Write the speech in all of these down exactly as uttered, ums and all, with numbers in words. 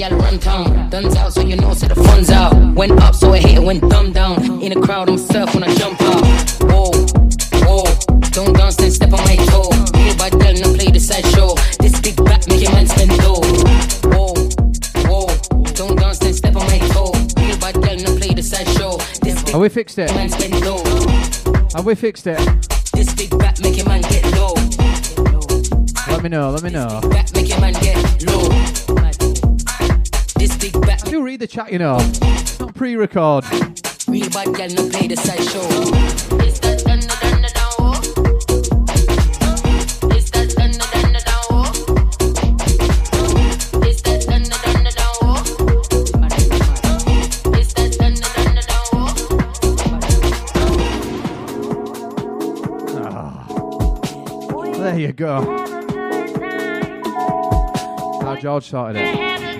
gal run town. Guns out, so you know, so the fun's out. Went up, so I hate it, went dumb down. In the crowd, I'm surf when I jump out. Whoa, whoa, don't dance, then step on my toe. Real bad girl, now play the side show. This big back make your man spend dough. Whoa, whoa, don't dance, then step on my toe. Real bad girl, now play the side show. This big oh, we fixed it. man spend dough. Have we fixed it? This big back make your man get low. Let me know, let me know. This big back make your man get low. This big back. I do read the chat, you know. It's not pre-record. Real bad girl, now play the side show. It's that dun dun dun dun oh. It's that dun dun dun dun oh. It's that dun dun dun dun oh. It's that dun dun dun dun oh. There you go. How George started it.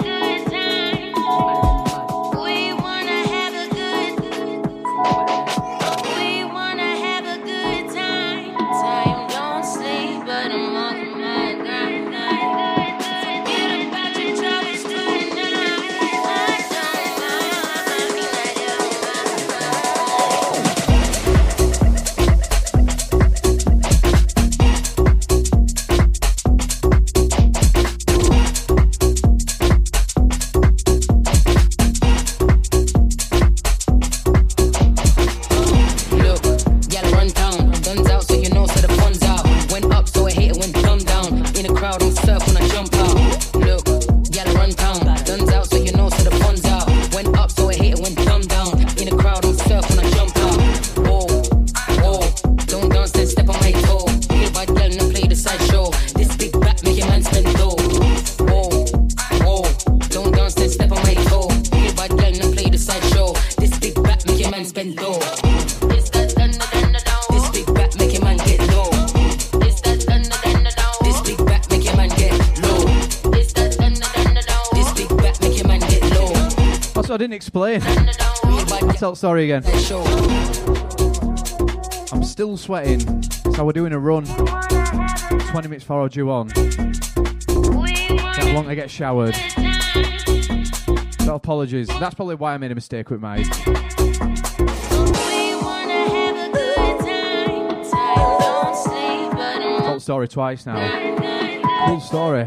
I didn't explain. I felt sorry again. I'm still sweating, so we're doing a run. twenty minutes before I due on. That long to get showered. So apologies. That's probably why I made a mistake with my. Told story twice now. Cool story.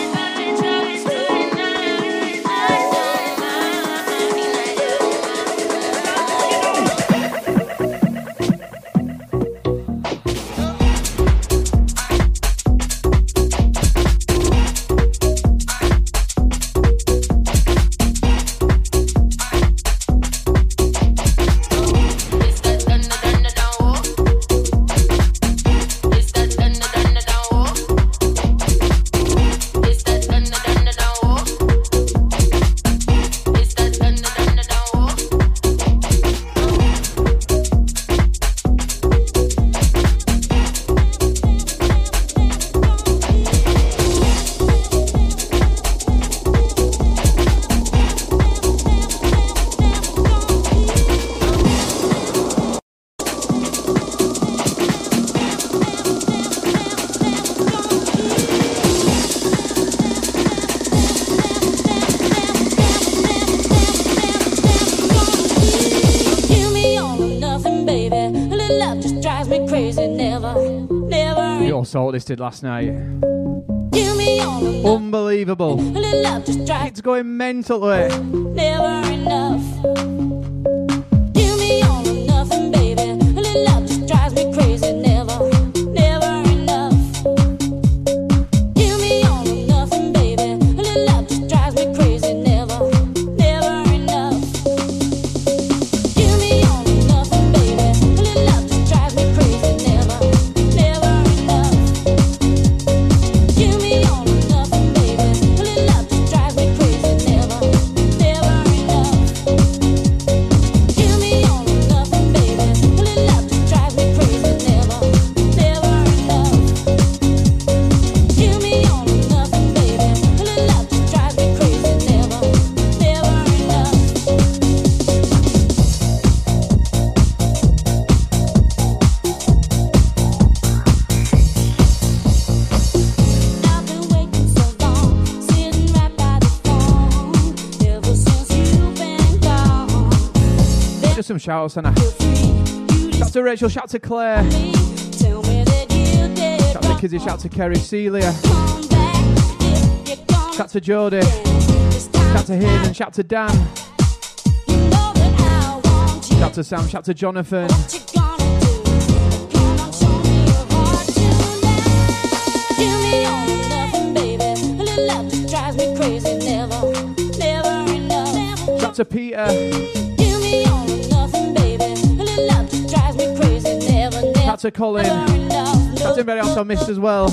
What this did last night. Unbelievable. It's going mentally. Never enough. Give me all or nothing, baby. A little love just drives me crazy. Never, never enough. Give me all or nothing, baby. A little love just drives me crazy. Never, never enough. Give me all or nothing, baby. A little love just drives me crazy. Never, never enough. Give me all or nothing, baby. A little love just drives me crazy. Never, never enough. Just some shout outs, Anna. Shout to Rachel, shout to Claire. Shout to Kizzy, shout to Kerry, Celia. Shout to Jodie. Shout to Hayden, shout to Dan. Shout to Sam, shout to Jonathan. Shout to Peter. Shout to Colin. Shout to everybody else I missed as well.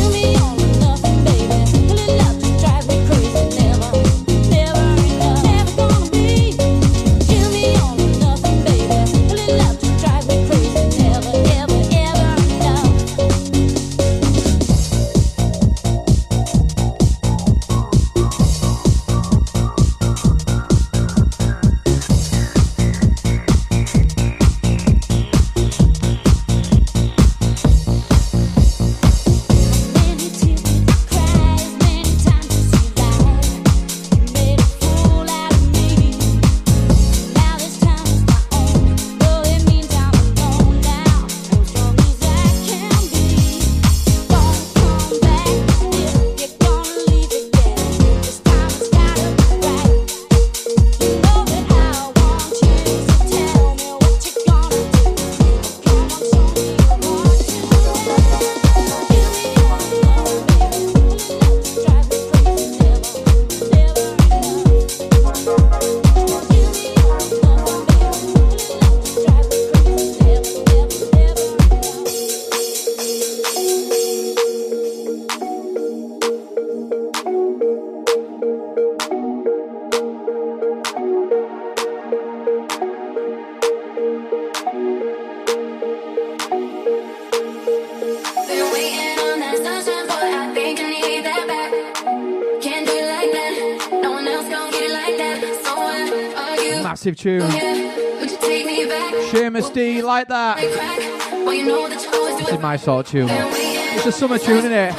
Massive tune. Seamus D, like that. This is my sort of tune. It's a summer tune, isn't it?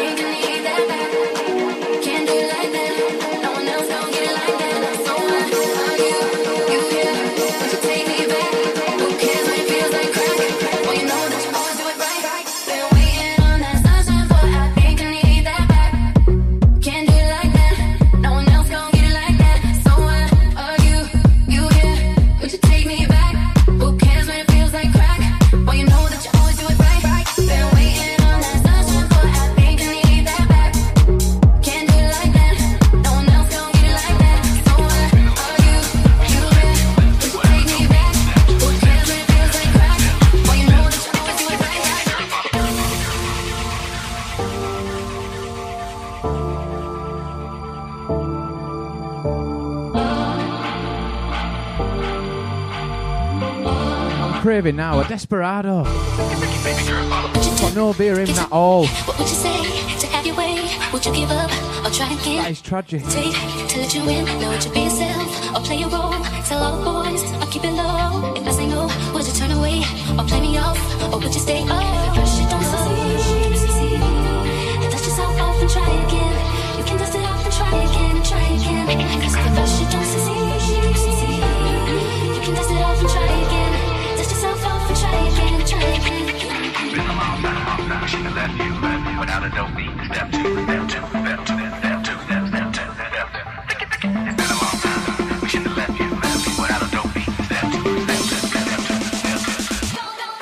Craving now a Desperado. Got no beer in at all. What would you say to have your way? Would you give up or try again? That is tragic. Take to let you in, know what you be yourself or play a role. Tell all the boys I'll keep it low. If I say no, would you turn away or play me off, or would you stay up? First you don't succeed, dust yourself off and try again. You can dust it off and try again and try again. Cause at first you don't succeed, you can dust it off and try again. Try again, try again. Been a long time, long time. She done left you, left you without a dope beat. Step two, step two, step two, step two, step, step two, step two. It's been a long time. She done left you, left you without a dope beat. Step two, step two, step two, step two.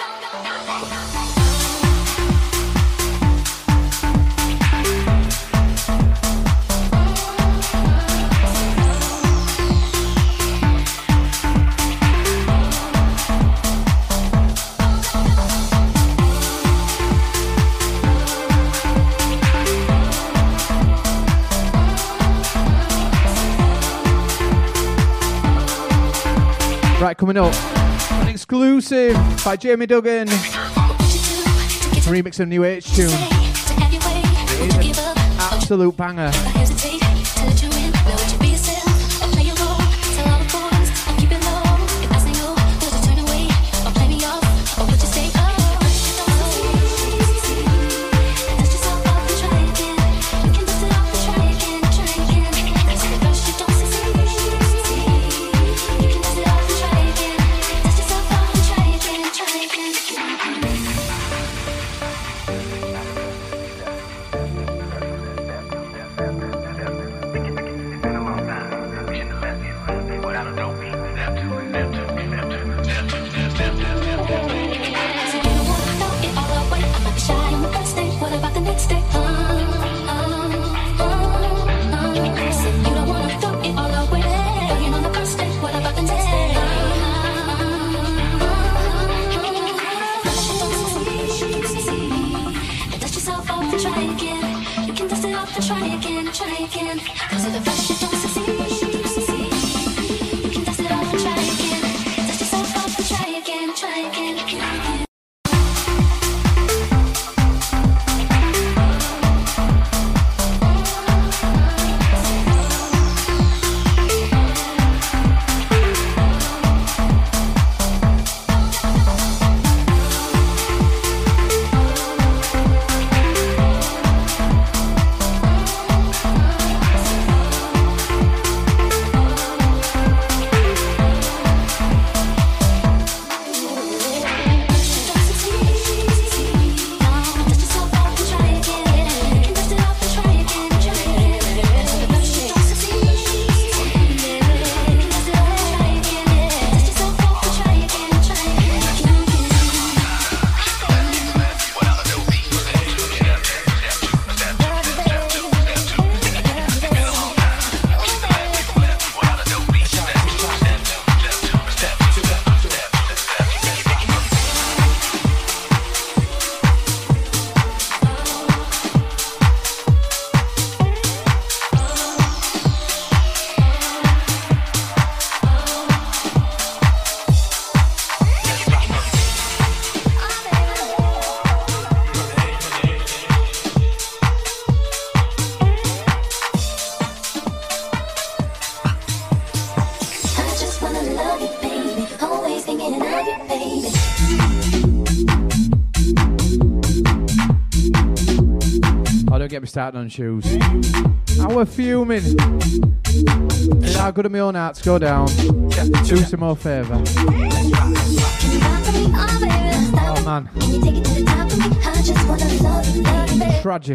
Right, coming up, an exclusive by Jamie Duggan, remix of New Age tune. It is an absolute banger. love you, baby. Always thinking of you, baby. Oh, don't get me started on shoes. I was fuming. It's how good at my own arts go down. Do some more favour. Oh man. Tragic.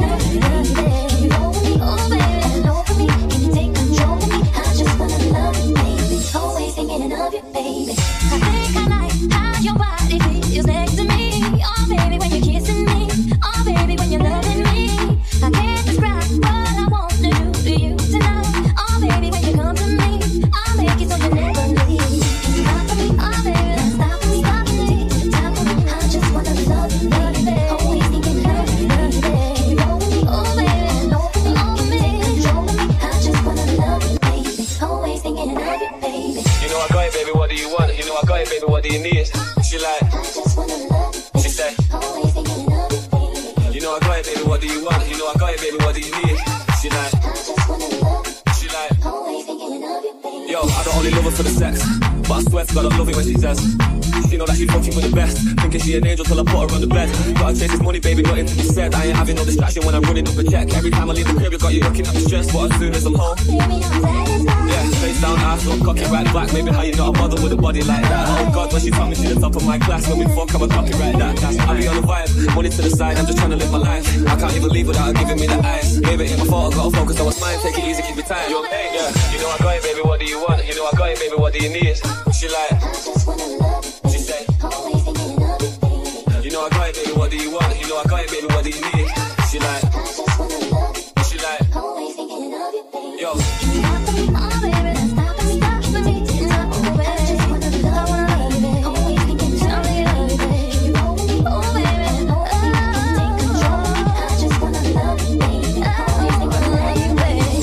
Always thinking of you, baby. I think I like how your body feels next to me. Oh, baby, when you're kissing me. Oh, baby, when you're loving me. I can't describe what I want to do to you tonight. Oh, baby, when you come to me, I'll make it so you never leave. Stop for me, oh, baby, stop for me, stop for me, stop for me. I just wanna love you, baby. Always thinking of you, baby. Roll with me, oh, baby, open me, open me, control me. I just wanna love you, baby. Always thinking of you, baby. You know I got it, baby, what do you want? You know I got it, baby, what do you need? She like, I just wanna love you, she say, always thinking of you, baby. you know I got it, baby, what do you want? You know I got it, baby, what do you need? She like, I just wanna love you, she like, always thinking of you, baby. yo, I don't only love her for the sex, but I swear to God I love it when she says, you know that she's fucking with the best, thinking she an angel till I put her on the bed. Gotta chase this money, baby, nothing to be said. I ain't having no distraction when I'm running up a check. Every time I leave the crib, you got you looking at me stressed, but as soon as I'm home, Baby, I'm satisfied. yeah, face down, ass up, cock it right back. Maybe how you not a mother with a body like that. Oh God, when she told me she the top of my class, when we fuck, I'm a cock it right that. That's I be on the vibe, money to the side, I'm just trying to live my life. I can't even leave without her giving me the eyes. Baby, ain't my fault, I gotta focus on what's mine. Take it easy, keep it tight. Yo, hey, yeah, you know I got it, baby, what do you want? You know I got it, baby, what do you need? She like, I just wanna love you, she say, always thinking of you, baby. you know I got it, baby, what do you want? You know I got it, baby, what do you need? She like, I just wanna love you, she like, always thinking of you, baby. yo. Stop for me, oh baby, stop for me, stop for me, stop for me. I just wanna love you, baby. Always thinking of you, baby. Roll with me, oh baby, oh baby, take control. I just wanna love you, baby. Always thinking of you, baby.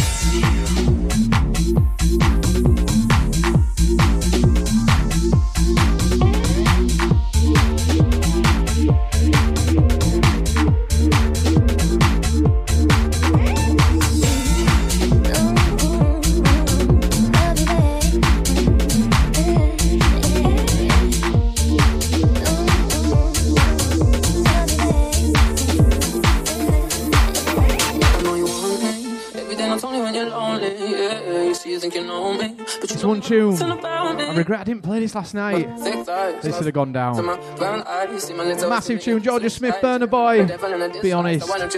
It's one tune. I regret I didn't play this last night. This should have gone down. Massive tune, Georgia Smith, Burner Boy. Be honest. I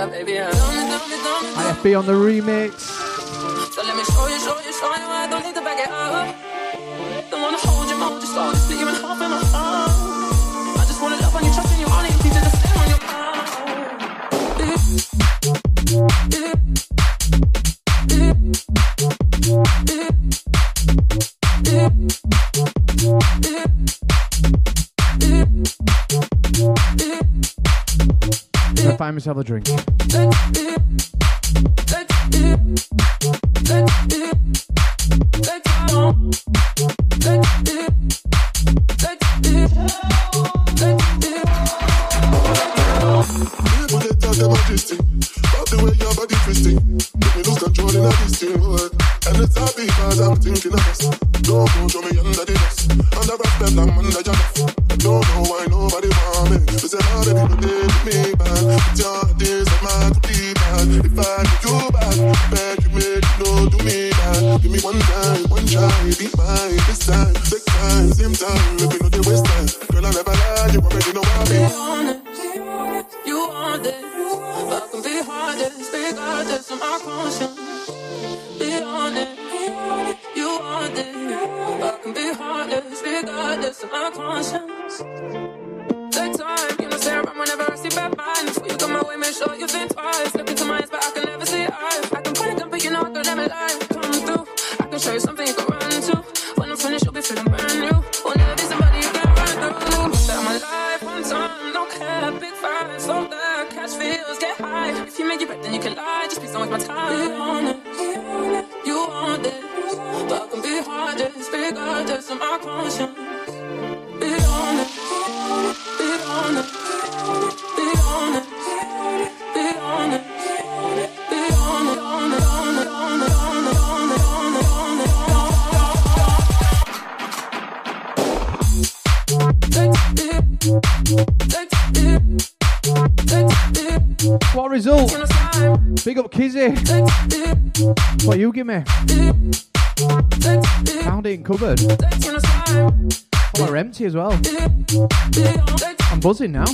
F B on the remix. So let me show you, show you, show you. I don't need to back it up. Don't wanna hold you more, just slowly split you in half in my arms. I just wanna love on you, trust in you, only teach you to stay on your palm. I find myself a drink. What a result? Big up Kizzy. What you give me? Found it in cupboard. Oh, they're empty as well. I'm buzzing now.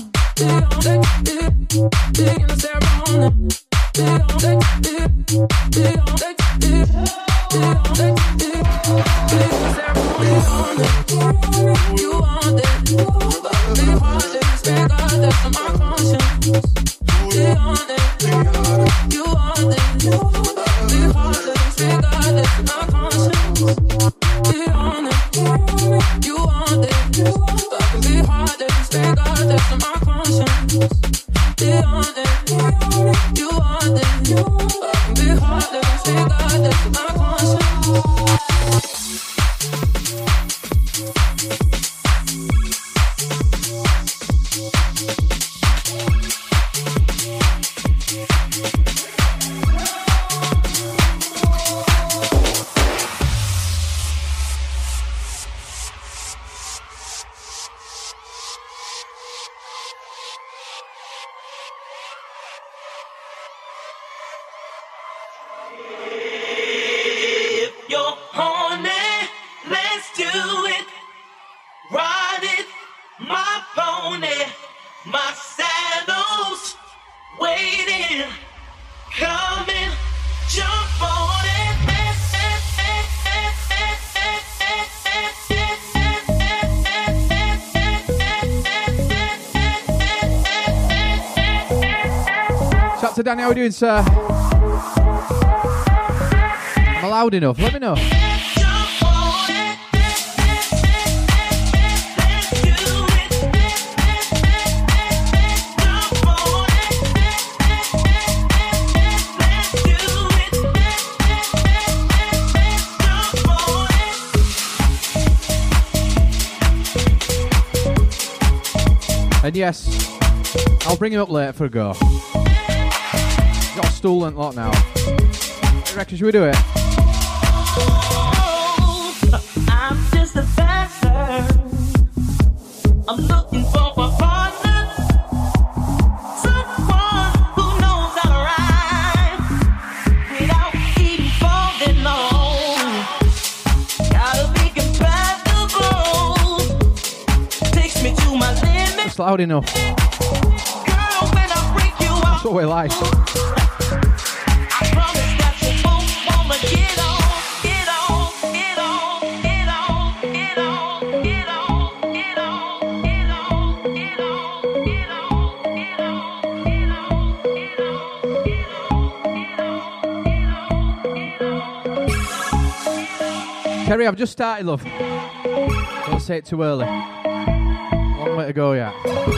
So Danny, how are we doing, sir? Am I loud enough? Let me know. And yes, I'll bring him up later for a go. Got a stool and lot now. What do you reckon, should we do it? I'm just a bastard. I'm looking for a partner, someone who knows how to rhyme without even falling on. Gotta be compatible. Takes me to my limit. It's loud enough. Girl, when I break you off, That's what we like. Kerry, I've just started, love. Don't say it too early. Long way to go yet.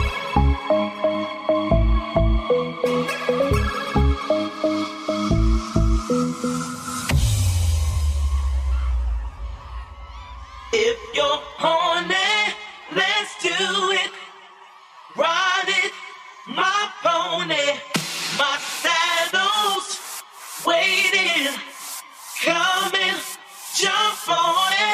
If you're horny, let's do it. Ride it, my pony. My saddle's waiting, coming. Jump on it.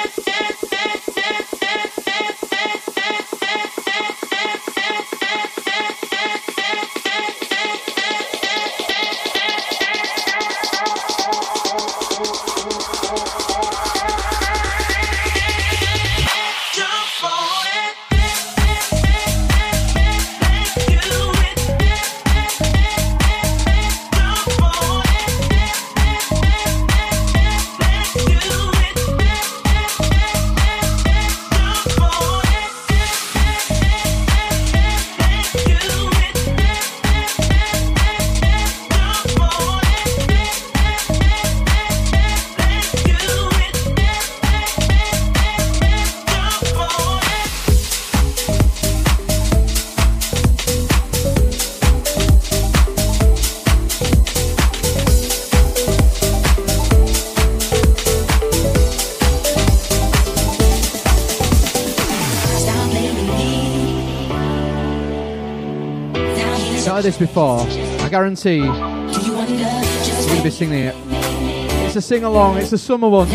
This before, I guarantee you're going to be singing it. It's a sing along, it's a summer one.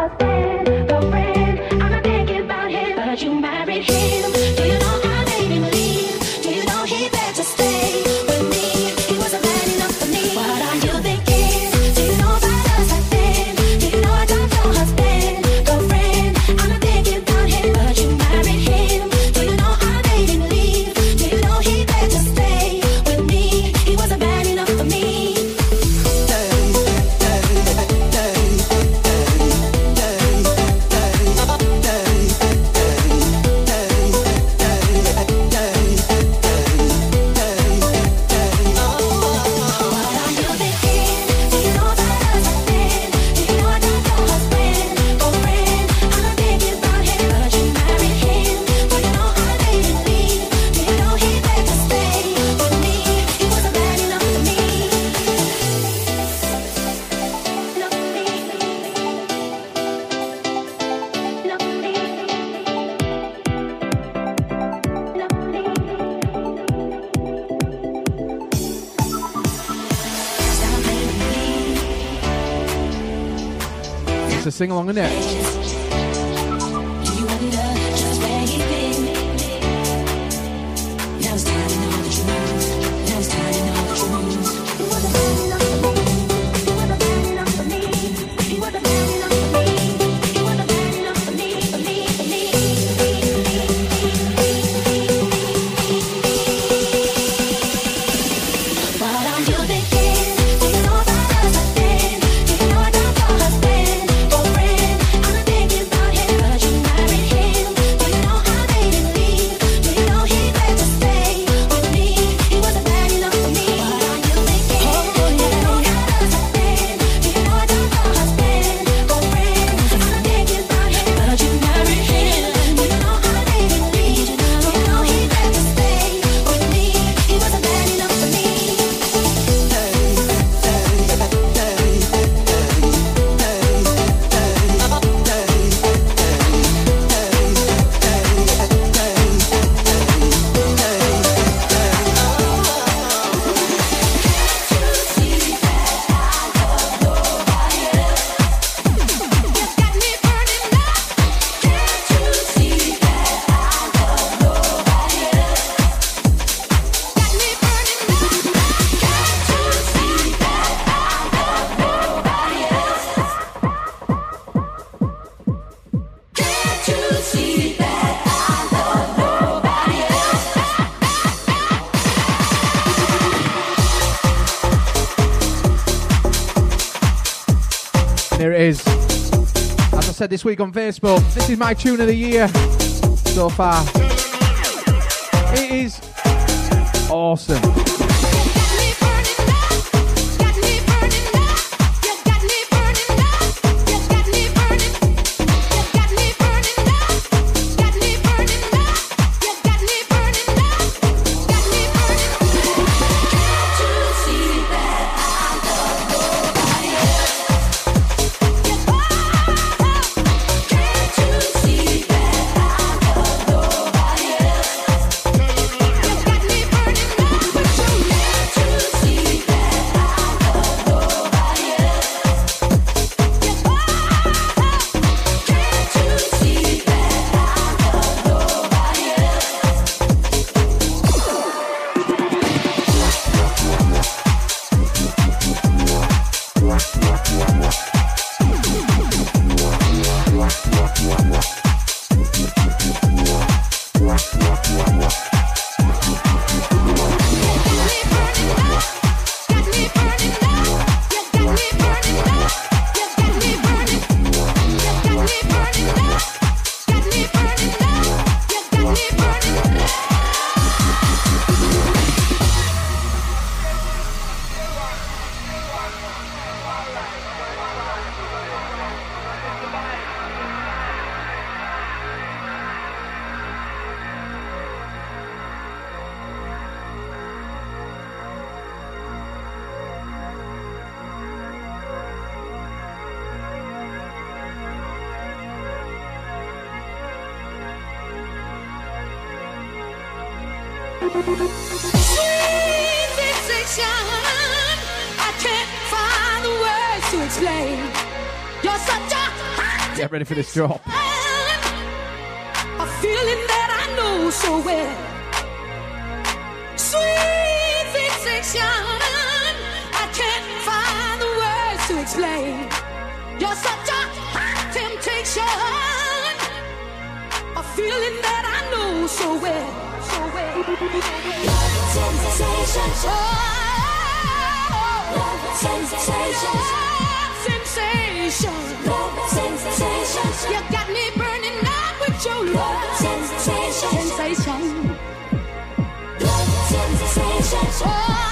husband, girlfriend. I'm not thinking about him, but you married him. Do you know I made him leave? Do you know he begged to stay with me? He wasn't man enough for me. What are you thinking? Do you know about us back then? Do you know I got your husband, girlfriend? I'm not thinking about him, but you married him. Do you know I made him leave? Do you know he begged to stay with me? He wasn't man enough for me. It's a sing along, isn't it? Here it is. As I said this week on Facebook, this is my tune of the year so far. It is awesome. Sweet sensation, I can't find the words to explain. You're such a hot Get ready for this drop. A feeling that I know so well. Sweet sensation. I can't find the words to explain. You're such a hot temptation. A feeling that I know so well. So well. Love sensation. Oh, love sensation. Sensation. Love sensation. You got me burning up with your love sensation. Sensation. Love sensation. Oh,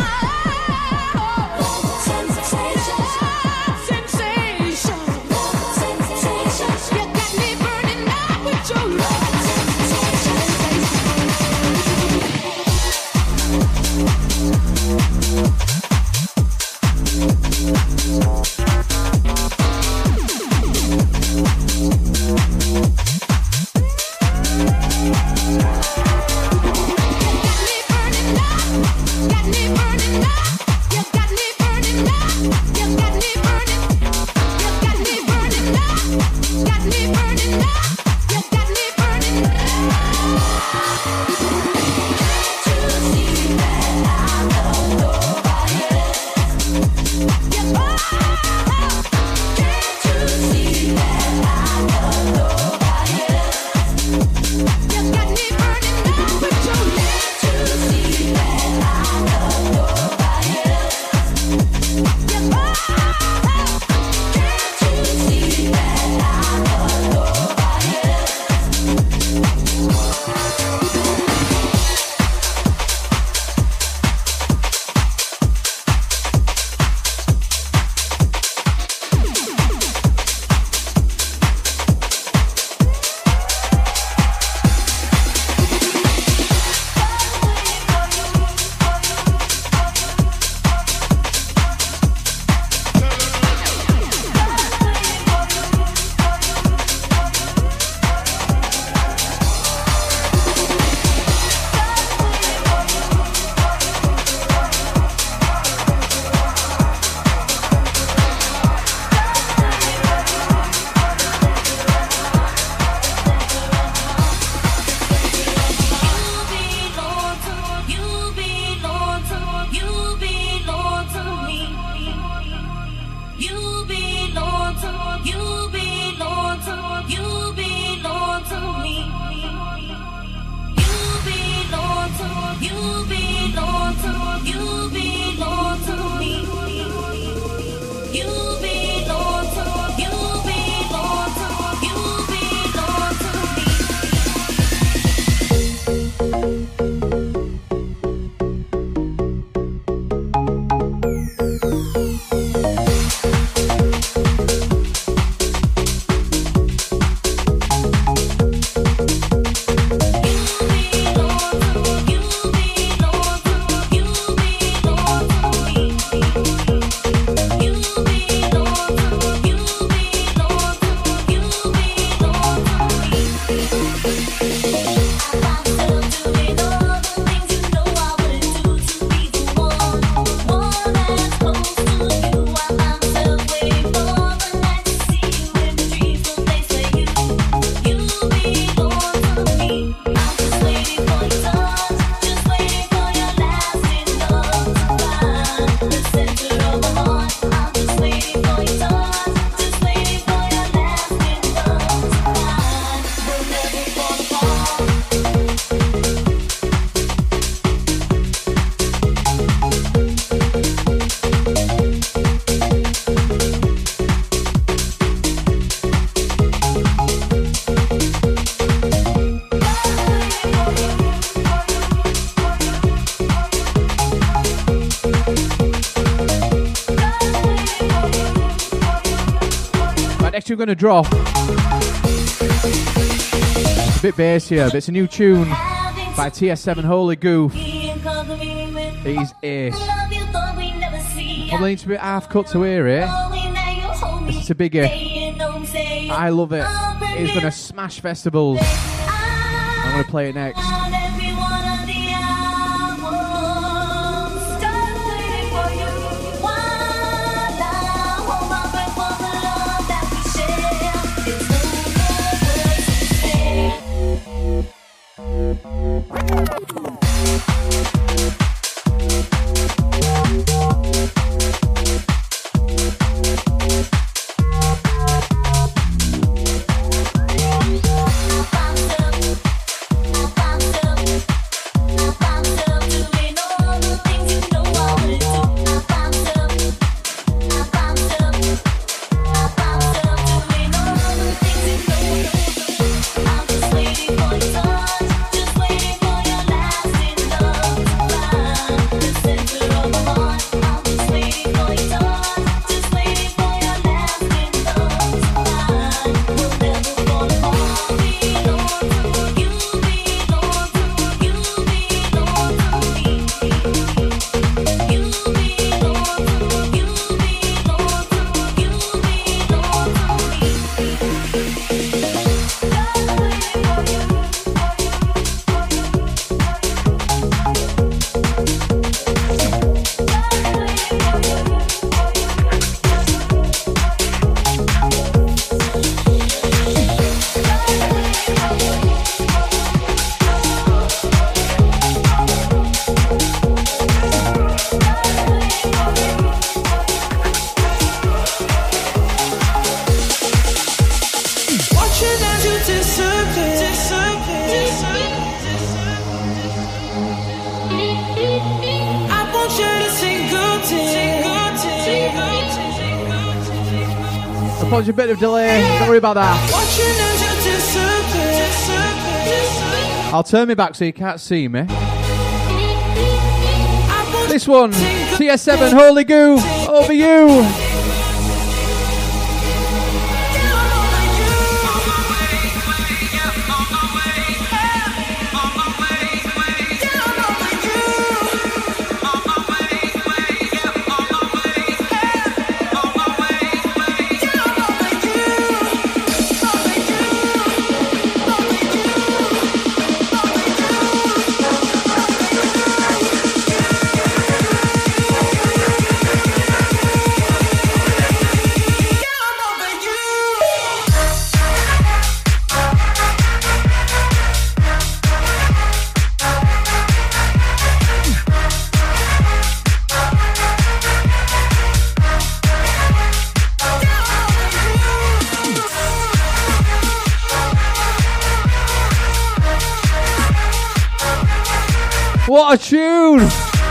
love sensation. Sensation. Love sensation. You got me burning up with your love We're going to drop. It's a bit bassier, but it's a new tune by T S seven Holy Goof. It is ace. Probably needs to be half cut to hear it. It's a biggie. I love it. It's going to smash festivals. I'm going to play it next. It's Apologies, a bit of delay. Don't worry about that. I'll turn me back so you can't see me. This one, T S seven, Holy Goo, Over You. What a tune!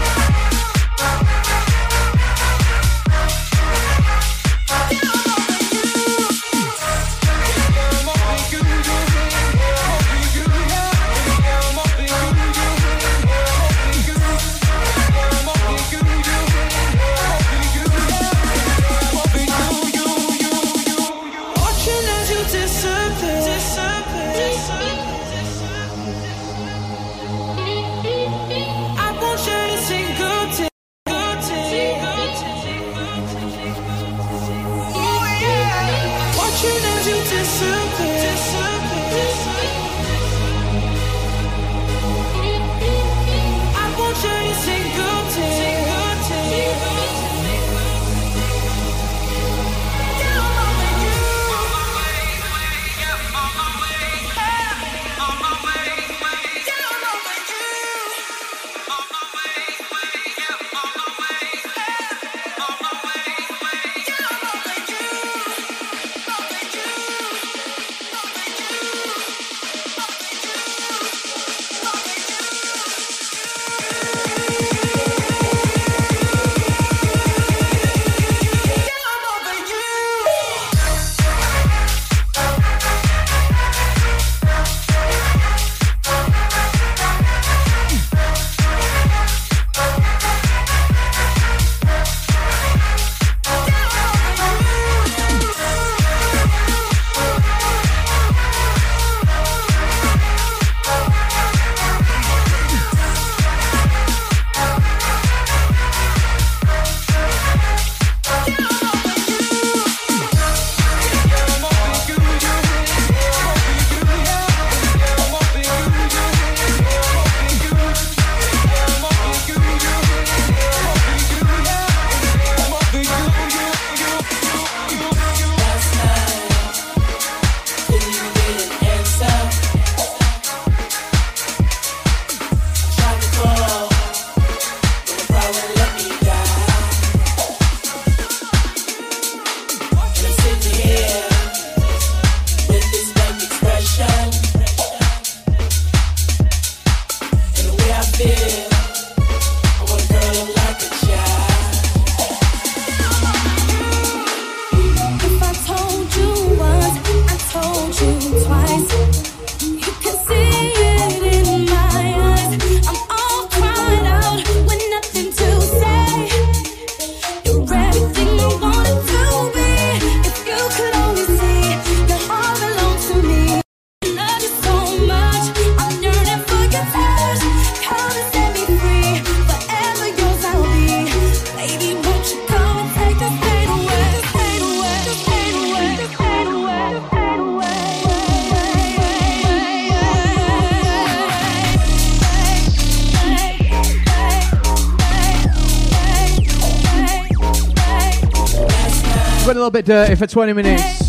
Went a little bit dirty for twenty minutes.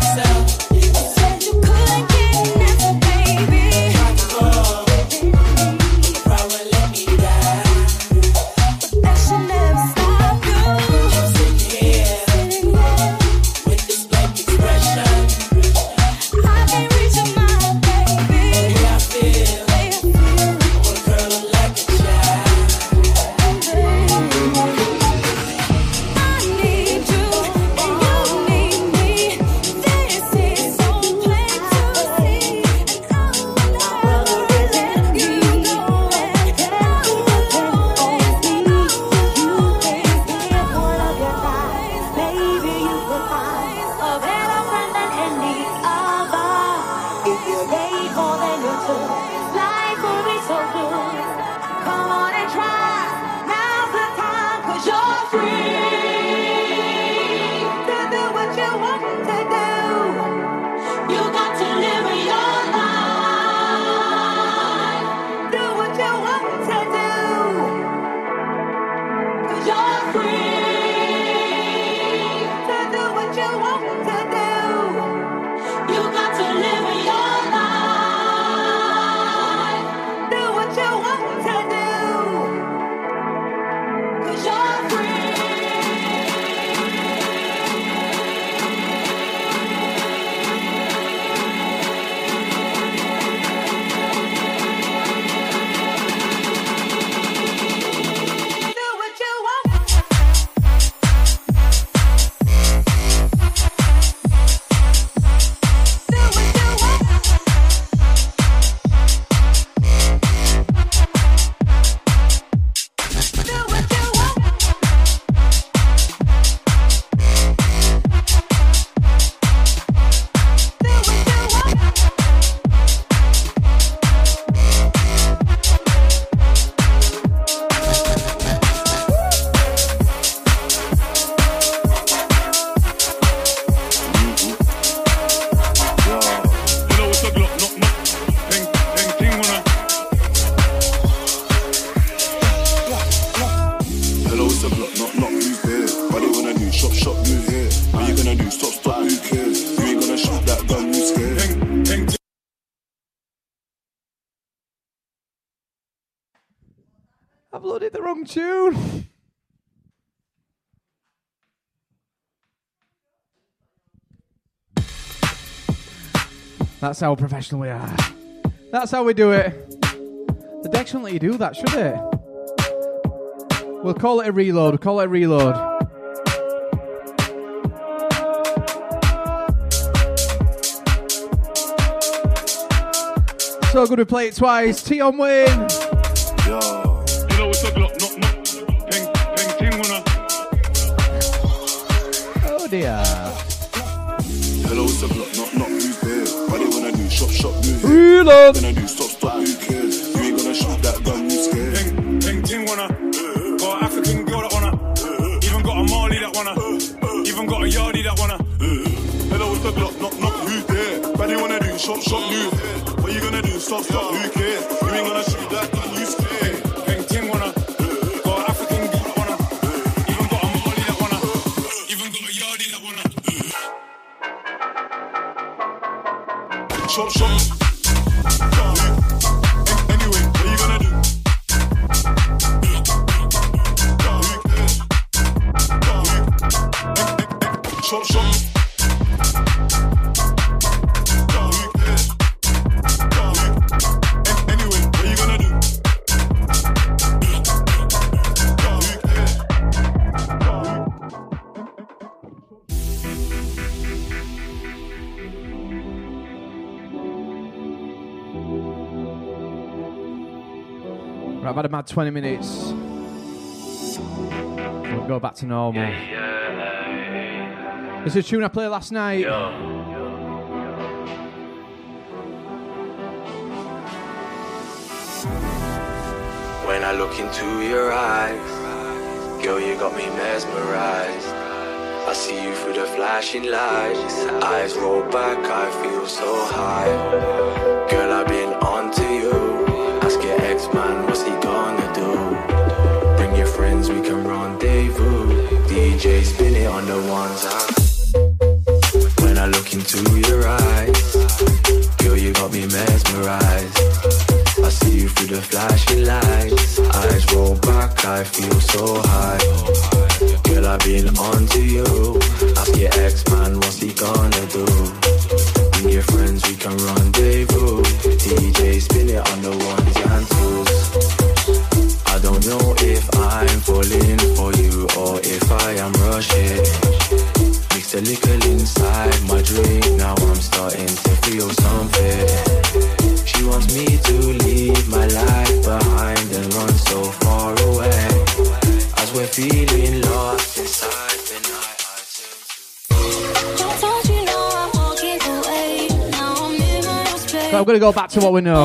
Baby more than you took. Life will be so good. Come on and try. Now's the time, cause you're free to do what you want to do. You got to live your life. Do what you want to do. Cause you're free to do what you want to do. You got to live your life. Do what you want to do. Cause you're free. Do what you want. Do what you want. Do what you want. Do what you want. Hello, it's a Glock, knock, knock. Peng, peng, ting, wanna. Hello, it's a Glock, knock, knock. Who's there? What they wanna do? Shop, shop, who here? What you gonna do? Stop, stop, who cares? You ain't gonna shoot that gun, who's scared? Peng, peng, ting. I've loaded the wrong tune. That's how professional we are. That's how we do it. The deck shouldn't let you do that, should it? We'll call it a reload. We'll call it a reload. So good we play it twice. T on Wayne. Yo. Hello, it's a Glock, knock, knock. Peng, peng, ting, wanna. Oh dear. Hello, it's a Glock, knock, knock. Who's there? What they wanna do? Shop, shop, who here? Reload. Gonna do? Stop, stop, who cares? You ain't gonna shoot that gun, who's scared? Peng, peng, ting, wanna. Got an African girl that wanna. Even got a Mali that wanna. Even got a Yardie that wanna. Hello, it's a Glock, knock, knock. Who's there? What they wanna do? Shop, shop, who here? What you gonna do? Stop, stop, who cares? You ain't gonna shoot that gun, who's scared? Peng, ting, wanna. Got an African girl that wanna. Even got a Mali that wanna. Even got a Yardie that wanna. Shop, shop. Anyway, what you gonna do? Shop, shop. Anyway, what you gonna do? Right, I've had a mad twenty minutes. We'll go back to normal. This is a tune I played last night. When I look into your eyes, girl, you got me mesmerized. I see you through the flashing lights. Eyes roll back, I feel so high. Girl, I've been onto you. Ask your ex-man, what's he gonna do? Bring your friends, we can rendezvous. D J spin it on the ones I. When I look into your eyes, girl, you got me mesmerized. I see you through the flashing lights. Eyes roll back, I feel so high. Girl, I've been onto you. Ask your ex-man, what's he gonna do? Bring your friends, we can rendezvous. D J spin it on the ones and twos. I don't know if I'm falling for you or if I am rushing. Mix a little inside my drink. Now I'm starting to feel something. She wants me to leave my life behind and run so far away. As we're feeling lost inside the night, I turn to. Don't you know I'm walking away? Now I'm in my own space. Got I'm going to go back to what we know.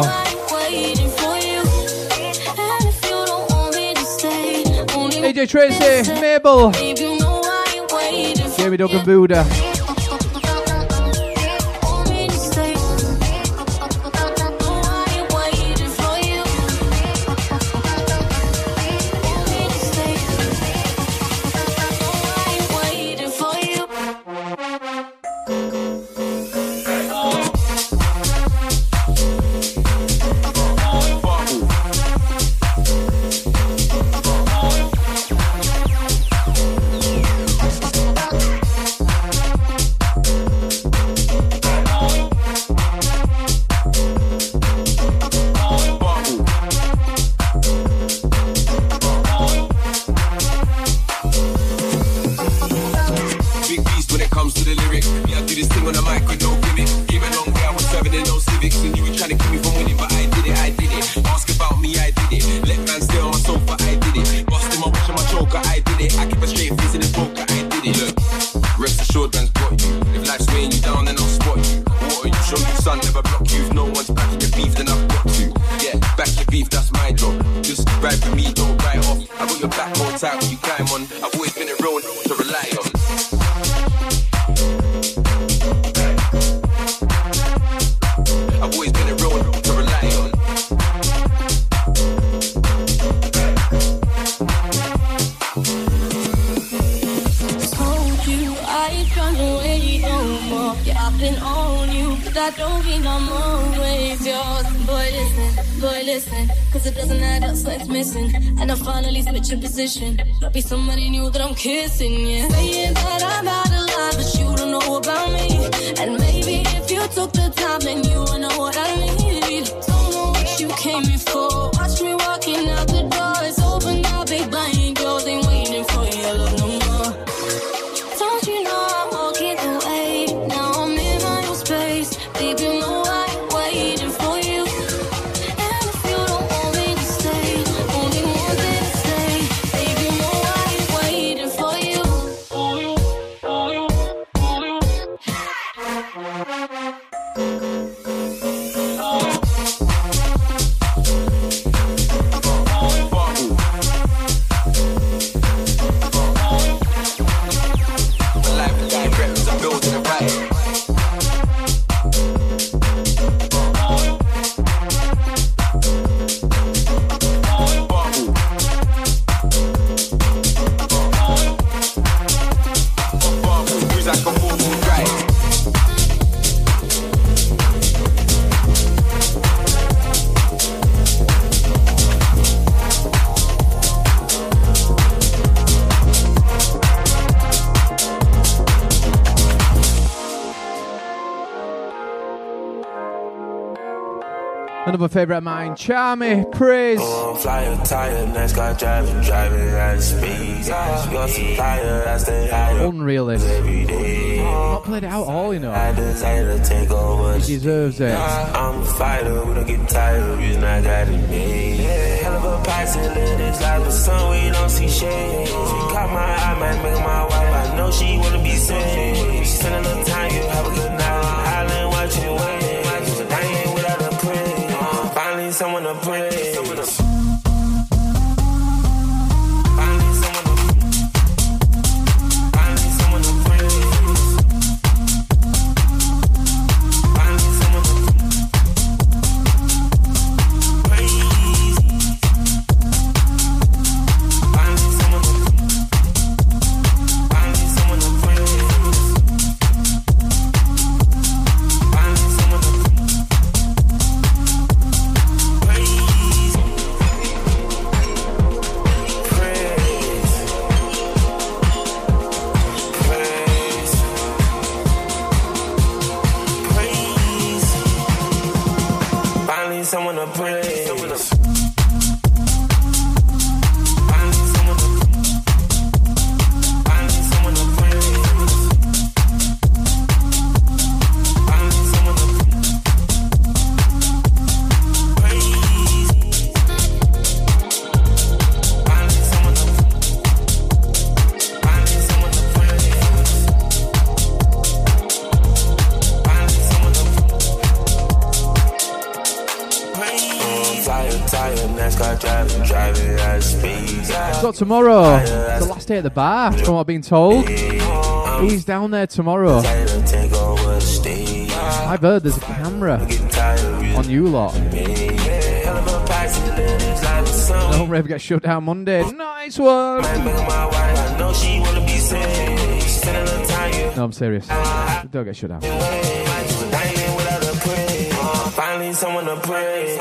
A J Tracy, Mabel, Jamie Duggan Buddha. Position. Be somebody new that I'm kissing, yeah. Saying that I'm out of line, but you don't know about me. And maybe if you took the time, then you would know what I need. Don't know what you came here for. Watch me walking out the door. It's open now, big blind doors ain't waiting for your love no more. Don't you know I'm walking away? Now I'm in my own space. Baby, you know I ain't waiting for you. And if you don't want me to stay, only one thing to say. Another favourite of mine, Charmy, Praise. Oh, flyer, tire, next car driving, driving at speed. Your supplier, I stay higher. Unrealist. Every day. Not played it out all, you know. I desire to take over. He deserves it. I'm a fighter, we don't get tired, reason I got it made. Hell of a price and let it slide, but some we don't see shade. She caught my eye, might make my wife. I know she wanna be saved. She spend a little time, you have a good night. Island, watch you wait. I ain't without a praise. Finally, someone to praise. Someone to praise. Someone to Tired, tired, NASCAR driving, driving at speed. So tomorrow, it's the last day at the bar, from what I've been told. He's down there tomorrow. I've heard there's a camera on you lot. Don't ever get shut down Monday. Nice one. No, I'm serious. Don't get shut down. Finally, someone to pray.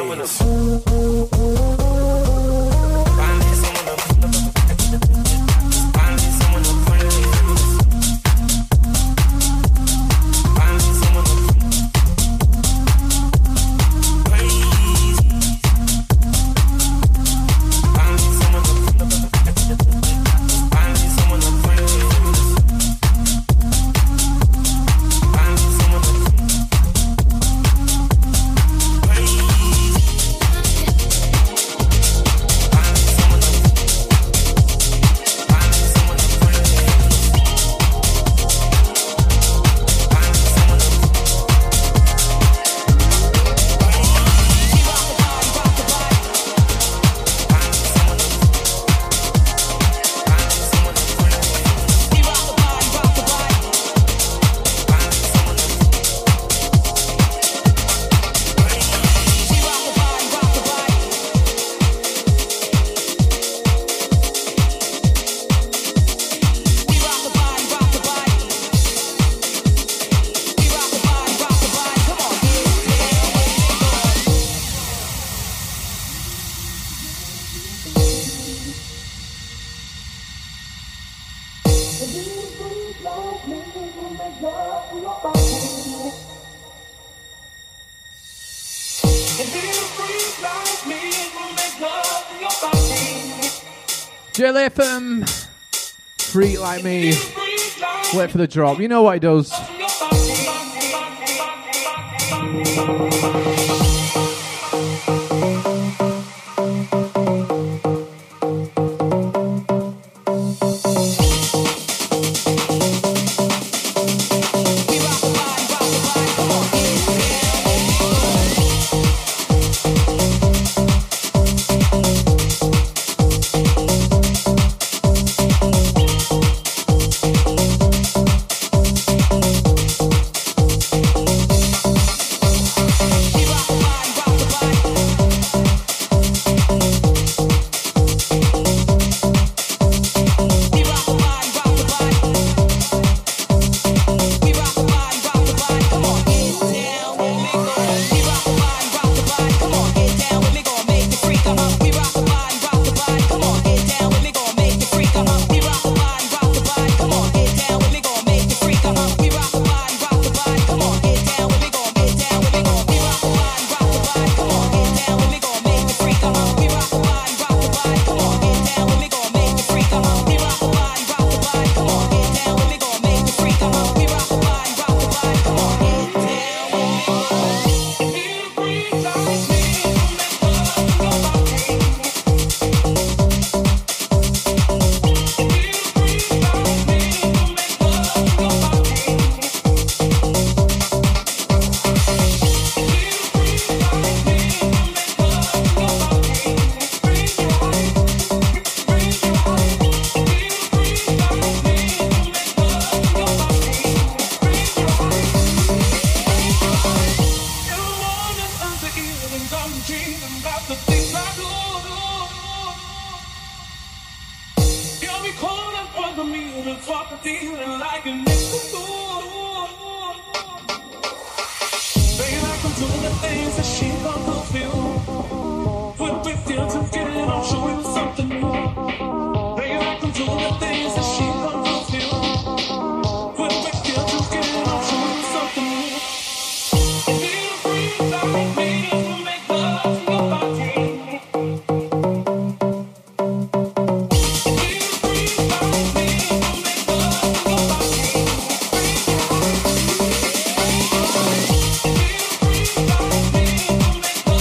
J F M, freak like me. Wait for the drop. You know what he does. Make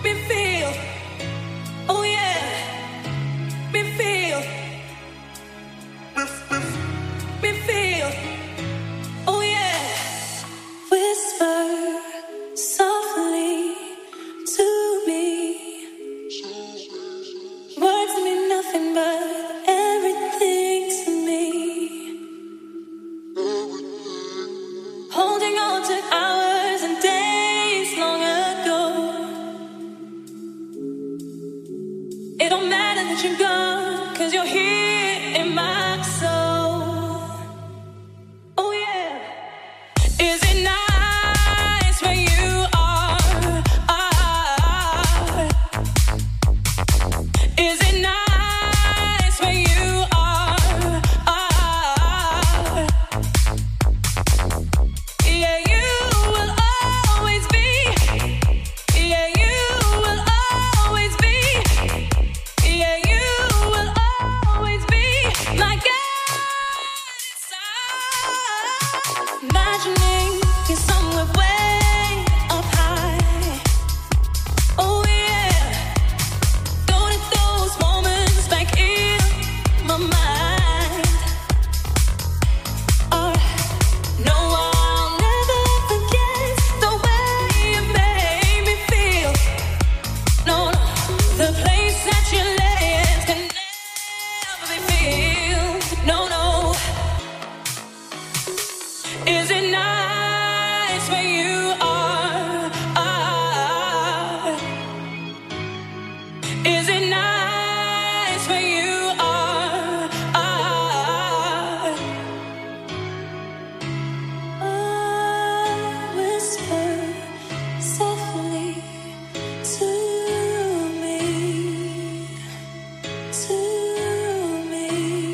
me feel. Oh yeah, me feel. Me feel. Oh yeah. Whisper softly to me. Words mean nothing but everything to me. Holding on to hours and days long ago. It don't matter that you're gone, 'cause you're here in my soul. Oh yeah. Is it nice where you are? are? Is it nice where you are? are? Yeah, you will always be. Yeah, you will always be. Yeah, you will always be my guide. Imagining you somewhere way up high. Oh yeah, don't let those moments back in my mind. Alright, no, I'll never forget the way you made me feel. No, no, the place that you left can never be filled. No, no. Is it nice where you are? are? Is it nice where you are? are? Oh, whisper softly to me, to me.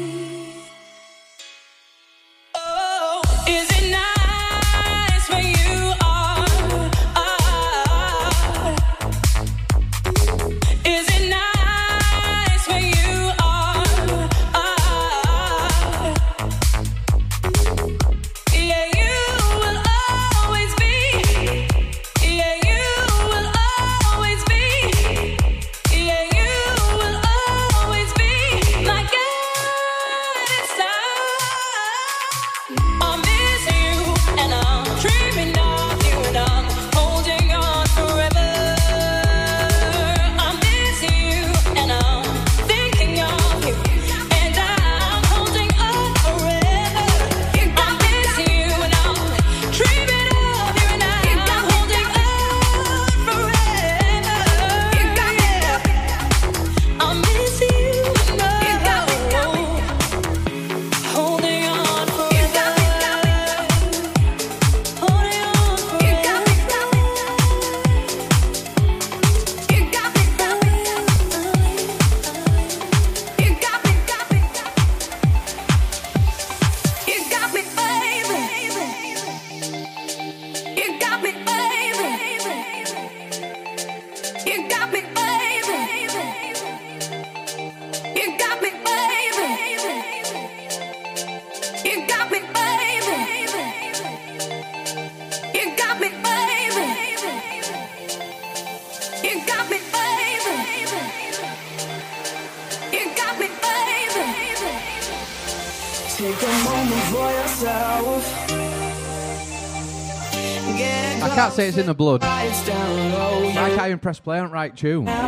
Oh, is it nice where you are? are? Is it nice where you are? are? Yeah, you will always be. Yeah, you will always be. Yeah, you will always be my guiding star. I miss you and I'm dreaming of you and I'm holding on forever. I miss you and I'm thinking of you and I'm holding on forever. I miss you and I'm dreaming of you and I'm holding on forever. I miss you and I'm holding on forever. Holding on Take a moment for yourself. Get I can't say it's in the blood. lights down low. I can't even press play on right tune. I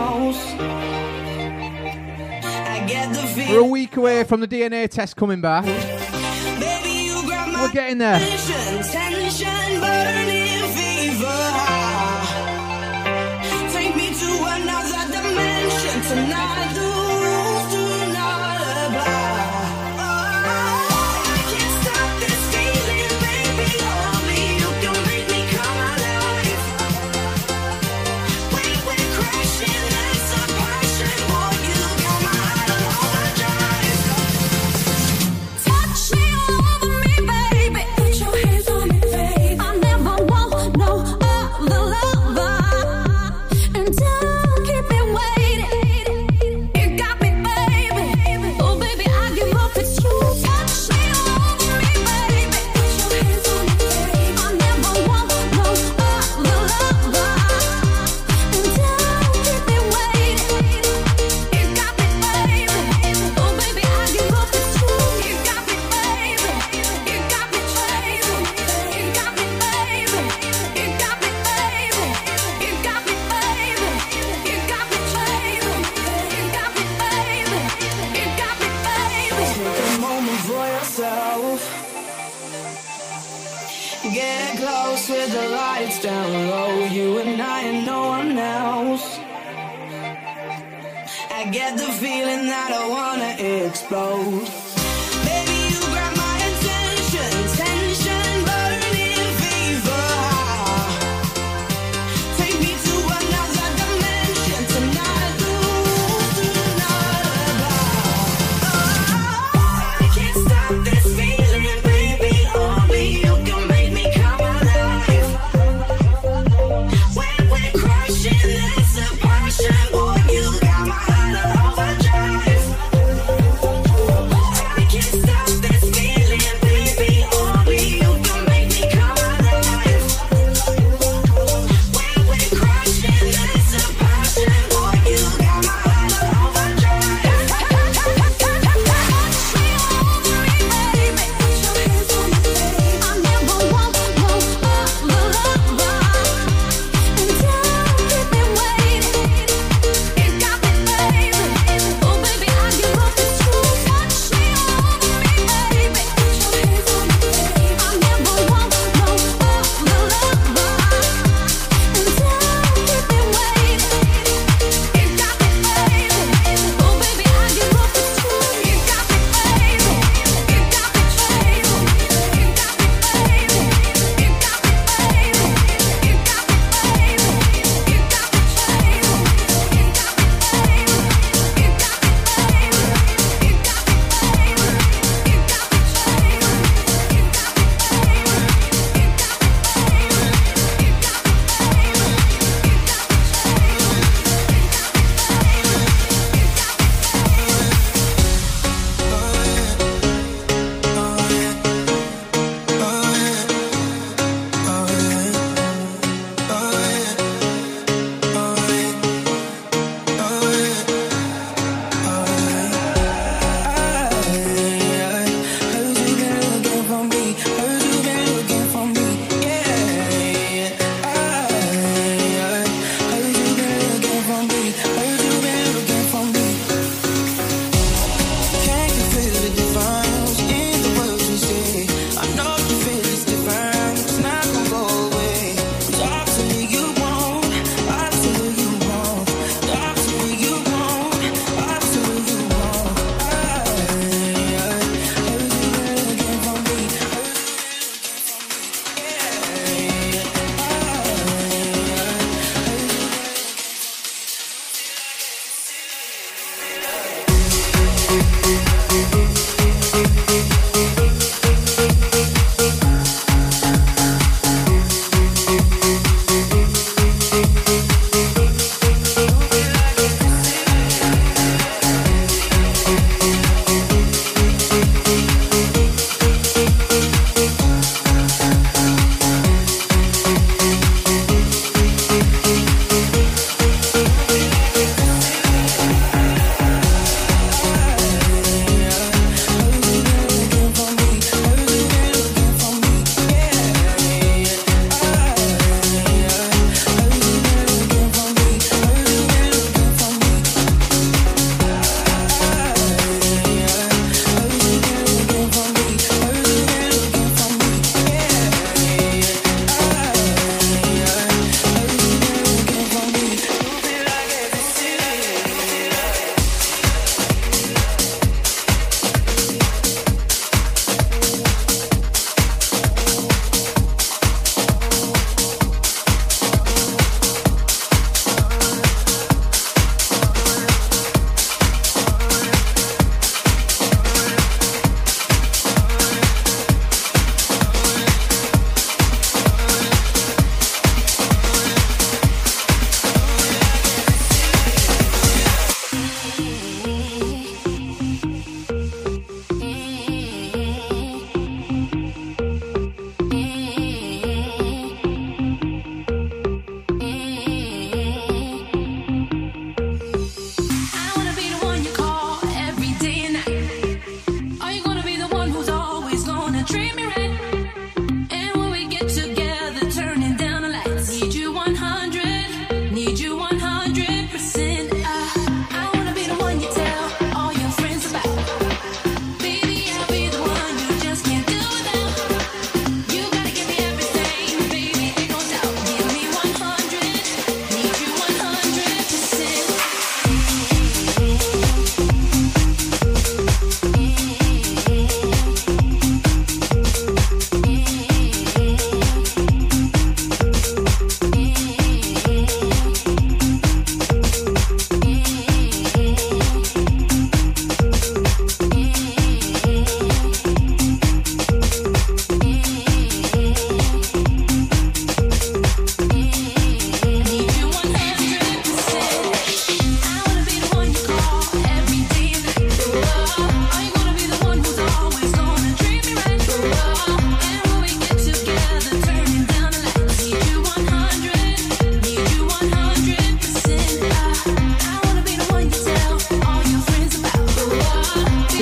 get the We're a feeling. week away from the D N A test coming back. Baby, you grab my We're getting there. attention, tension, burning fever high. Take me to another dimension tonight. The rules do not apply. Oh, I can't stop this feeling, baby. Only you can make me come alive. When we're crashing, there's a passion. Boy, you got my heart on overdrive. Touch me all over me, baby. Put your hands on me, baby. I never want get close with the lights down low. You and I and no one else. I get the feeling that I wanna explode. Baby, you grab my attention, tension, burning fever. Take me to another dimension tonight. Ooh, tonight. Oh, I can't stop this feeling, baby. Only you can make me come alive. When we're crushing, there's a passion. Boy, you got my heart on overdrive.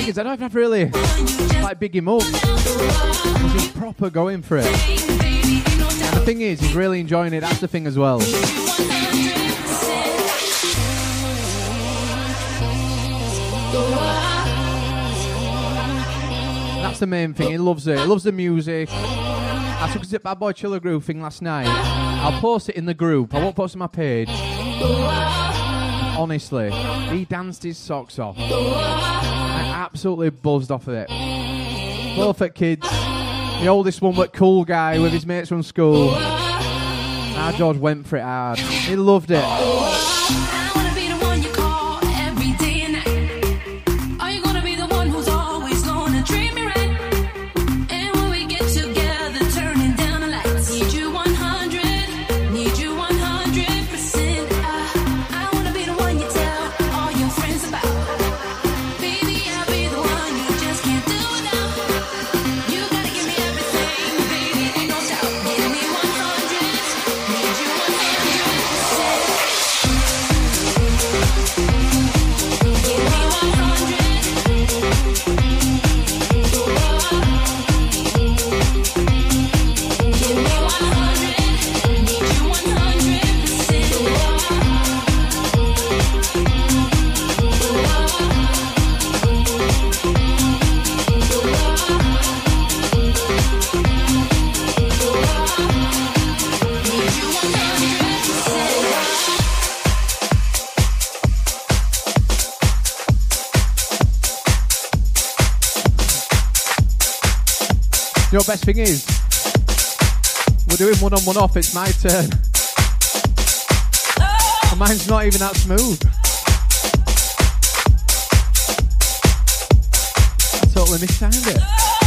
thing is, I don't have to really like big him up. He's proper going for it. And the thing is, he's really enjoying it. That's the thing as well. That's the main thing. He loves it. He loves the music. I took his Bad Boy Chiller Groove thing last night. I'll post it in the group. I won't post it on my page. Honestly, he danced his socks off. I absolutely buzzed off of it. Perfect kids. The oldest one, but cool guy with his mates from school. Our George went for it hard. He loved it. You know what best thing is? We're doing one on one off, it's my turn. And mine's not even that smooth. I totally mistimed it.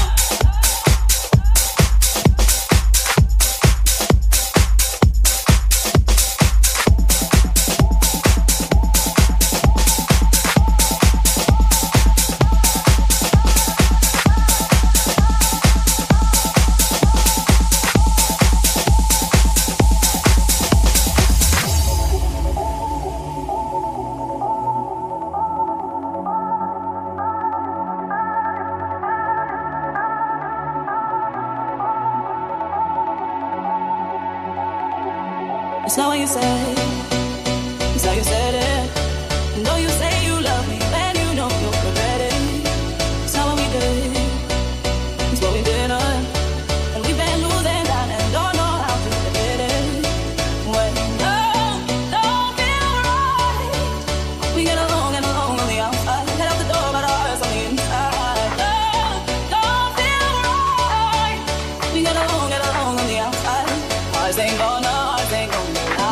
It's not what you say, it's how you said it. And though you say you love me, when you know you'll regret it. It's not what we did, it's what we did. Uh, and we've been losing that and don't know how to get it. When love don't feel right, we get along and along on the outside. Head out the door, but our hearts on the inside. Love don't feel right, we get along and along on the outside. Hearts ain't gonna, hearts ain't gonna.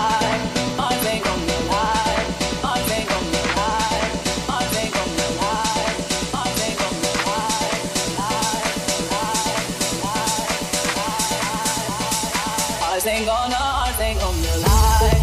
Ain't gonna, hearts ain't gonna lie.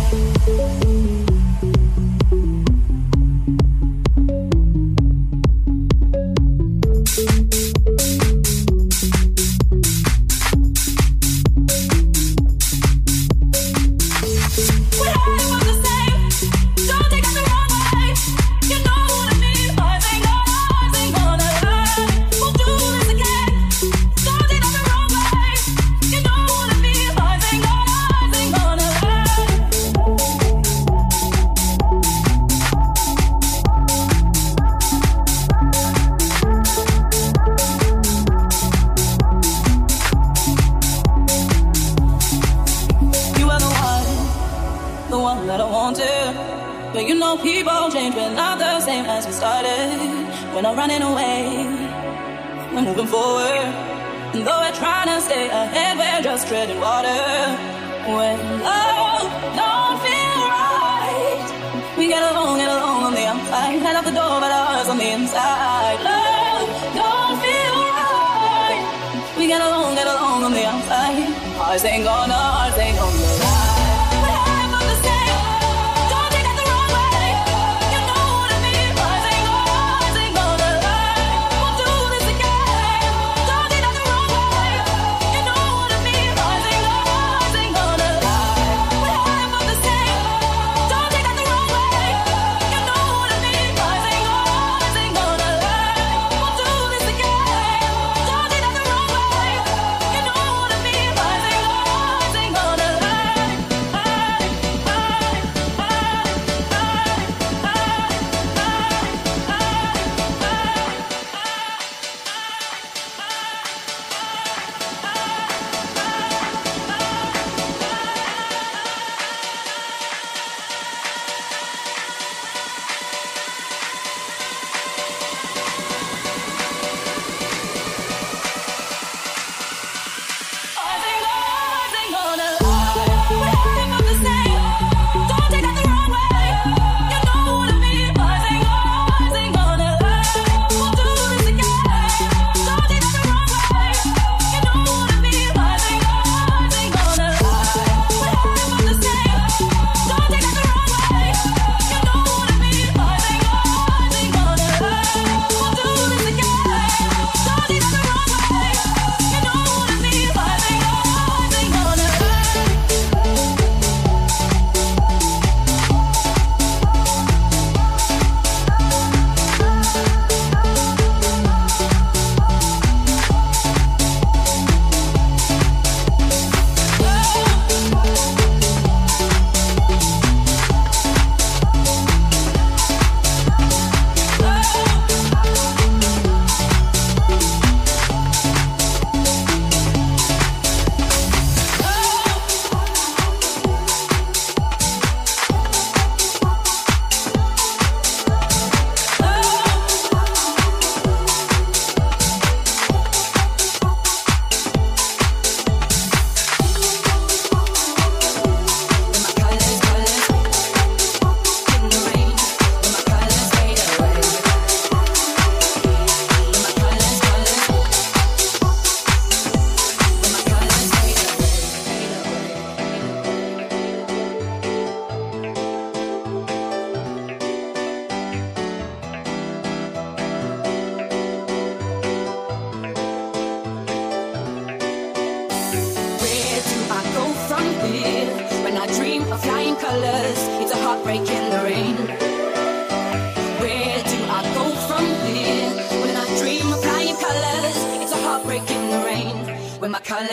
We're not running away, we're moving forward. And though we're trying to stay ahead, we're just treading water. When love don't feel right, we get along, get along on the outside. Head out the door, but our hearts on the inside. Love don't feel right, we get along, get along on the outside. Hearts ain't gonna, hearts ain't gonna lie.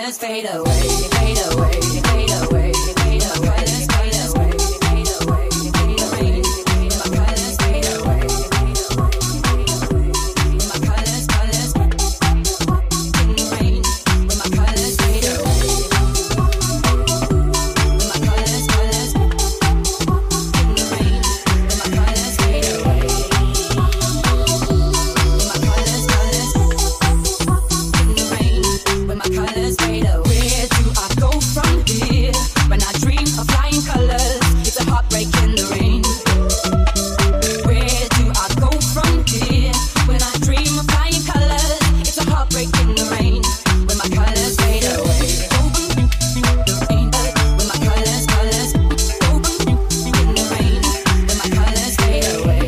colors fade away, fade away, fade away, fade away, fade away, fade away, fade away. My colors fade away, fade away, fade away. My colors, colors in the rain. When my colors fade away. When my colors, colors in the rain. When my colors fade away. When my colors, colors in the rain. When my colors fade away. Where do I go from here? When I dream of flying colors, it's a heartbreak in the rain. Where do I go from here? When I dream of flying colors, it's a heartbreak in the rain. When my colors fade away. When my colors, colors in the rain. When my colors fade away.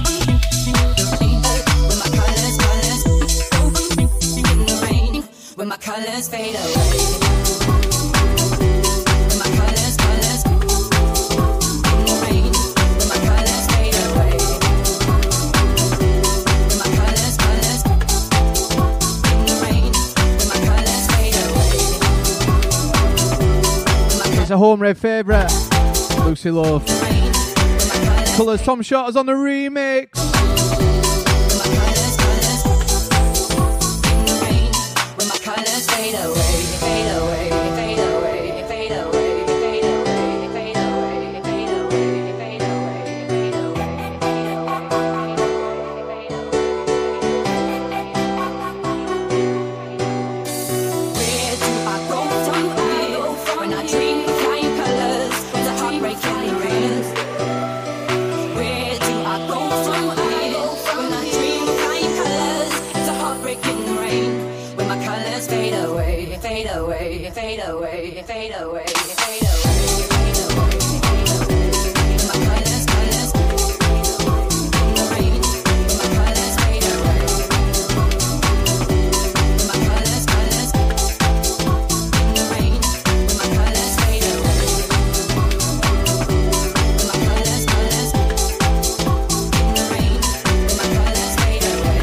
When my colors, colors in the rain. When my colors fade away. When my colors, colors in the rain. When my colors fade away. When my colors, colors in the rain. When my colors fade away. It's a home red favourite. Lucy Love. Colours Tom Shotter's on the remix. When my colors fade away, fade away, fade away, fade away, fade away, fade away, fade away, fade away, fade away, Where do I go from here? When I dream of flying colors, it's a heartbreak in the rain. Where do I go from here? When I dream of flying colors, it's a heartbreak in the rain. When my colors fade away, fade away, fade away, fade away, fade away, fade away, fade away. When my colors, colors in the rain. When my colors fade away. When my colors, colors in the rain. When my colors fade away. When my colors, colors in the rain. When my colors fade away.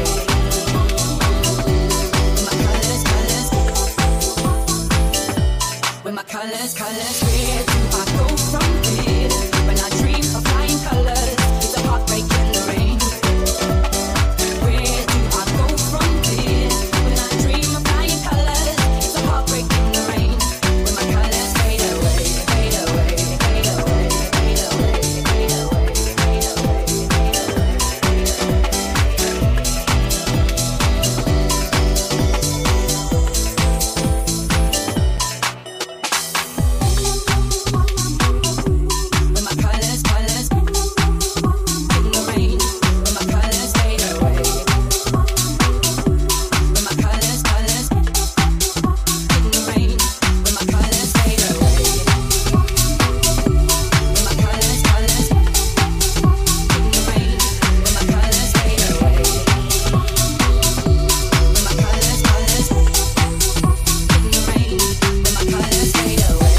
When my colors, colors, where do I go from here? When I dream of flying colors, it's a heartbreak in the rain. Where do I go from here? When I dream of flying colors, it's a heartbreak in the rain. When my colors fade away, fade away, fade away, fade away, fade away, fade away, fade away, fade away. When my colors, colors in the rain. When my colors fade away. When my colors, colors in the rain. When my colors fade away. When my colors, colors in the rain. When my colors fade away. When my colors, colors in the rain. When my colors fade away.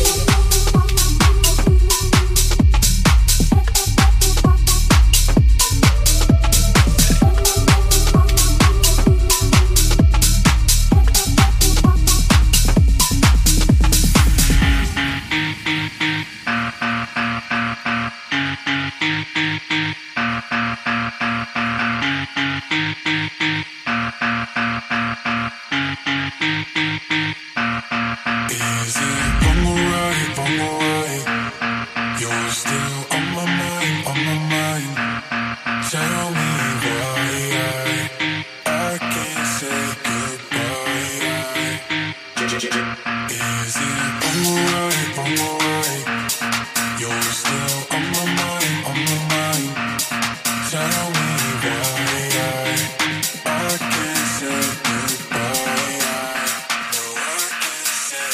Is it wrong or right, wrong or right? You're still on my mind, on my mind. Tell me why I, I can't say goodbye. Is it wrong or right, wrong or right? You're still on my mind, on my mind. Tell me why I, I can't say goodbye. No, I can't say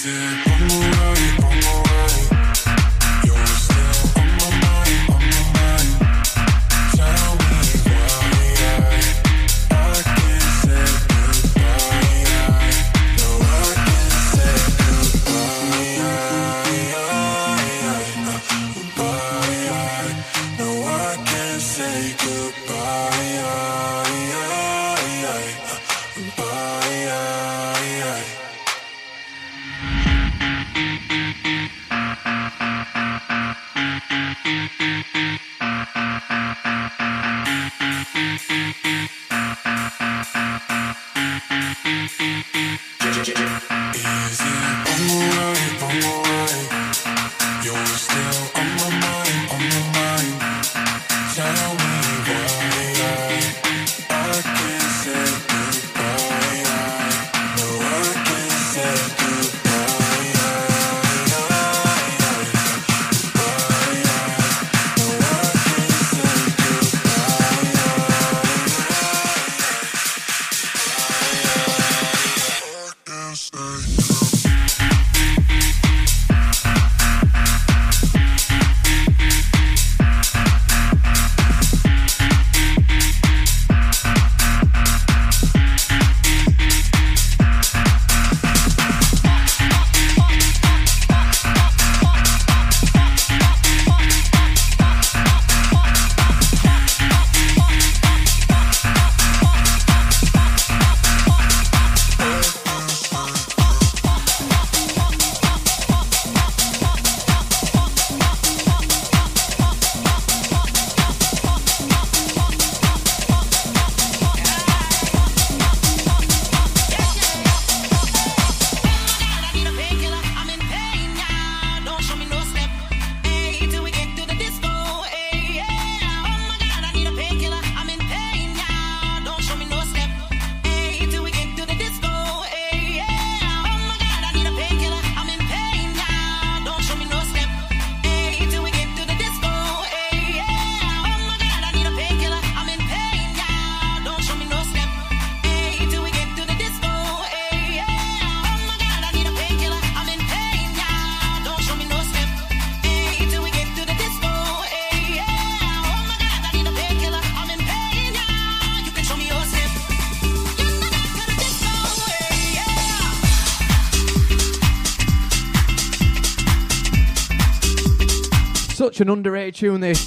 Such an underrated tune, this.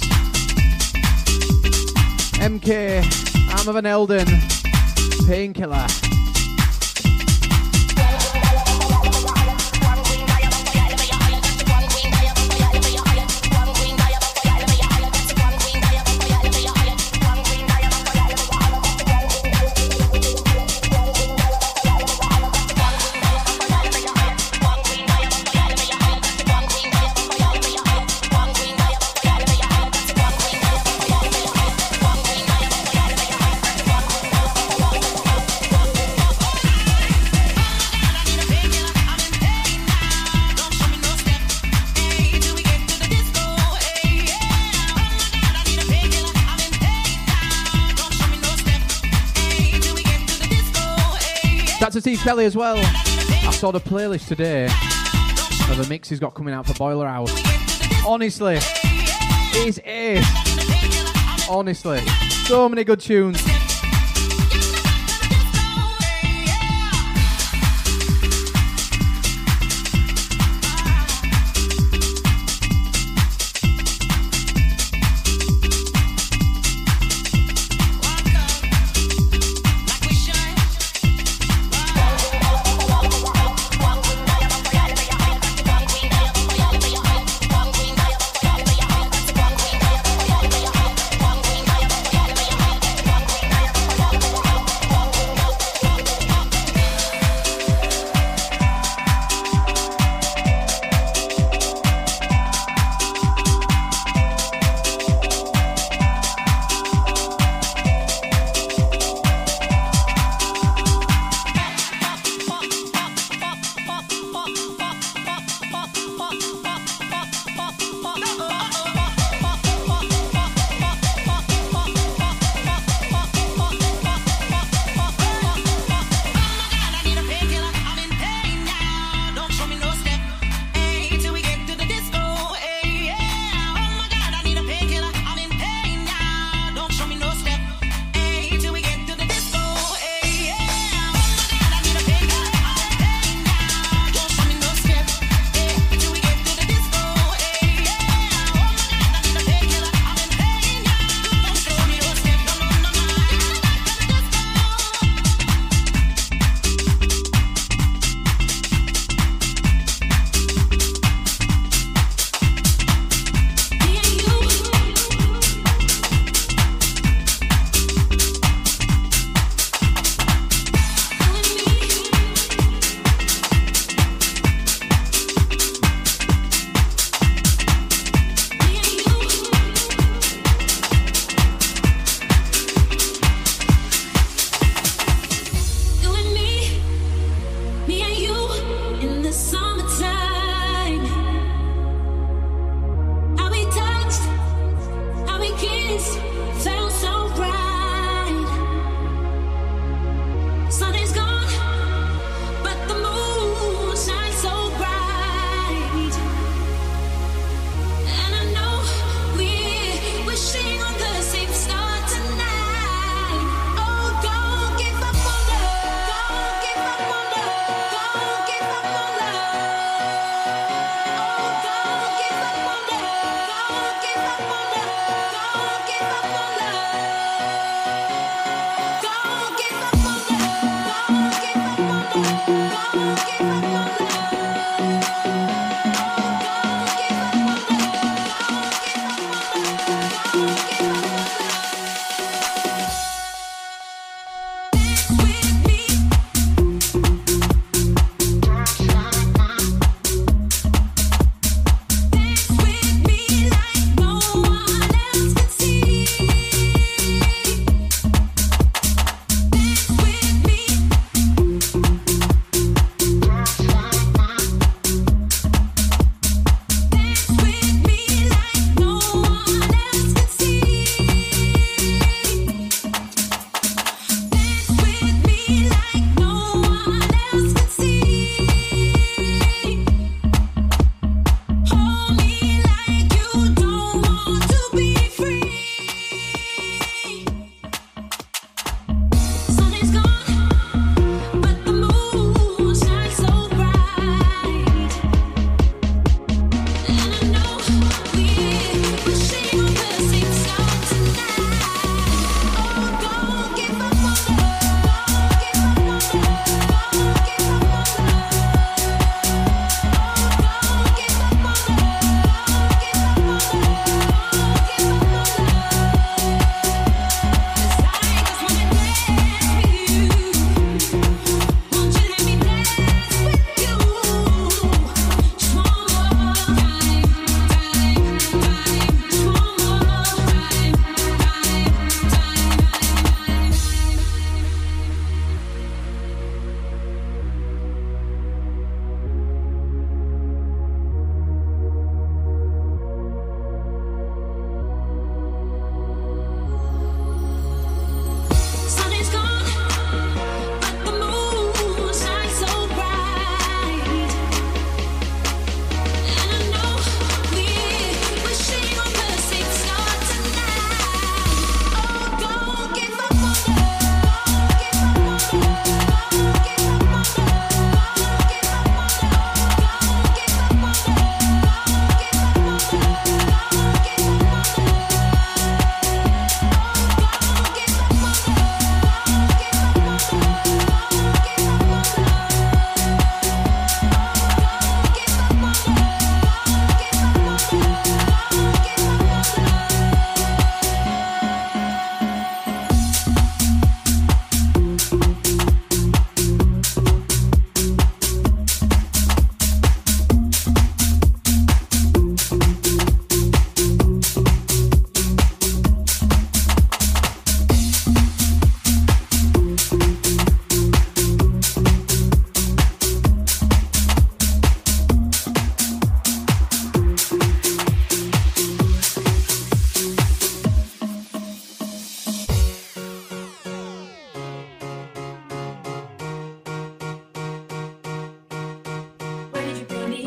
M K, Armor Van Helden, Painkiller. To Steve Kelly as well. I saw the playlist today of the mix he's got coming out for Boiler House. Honestly, it's ace. Honestly, so many good tunes.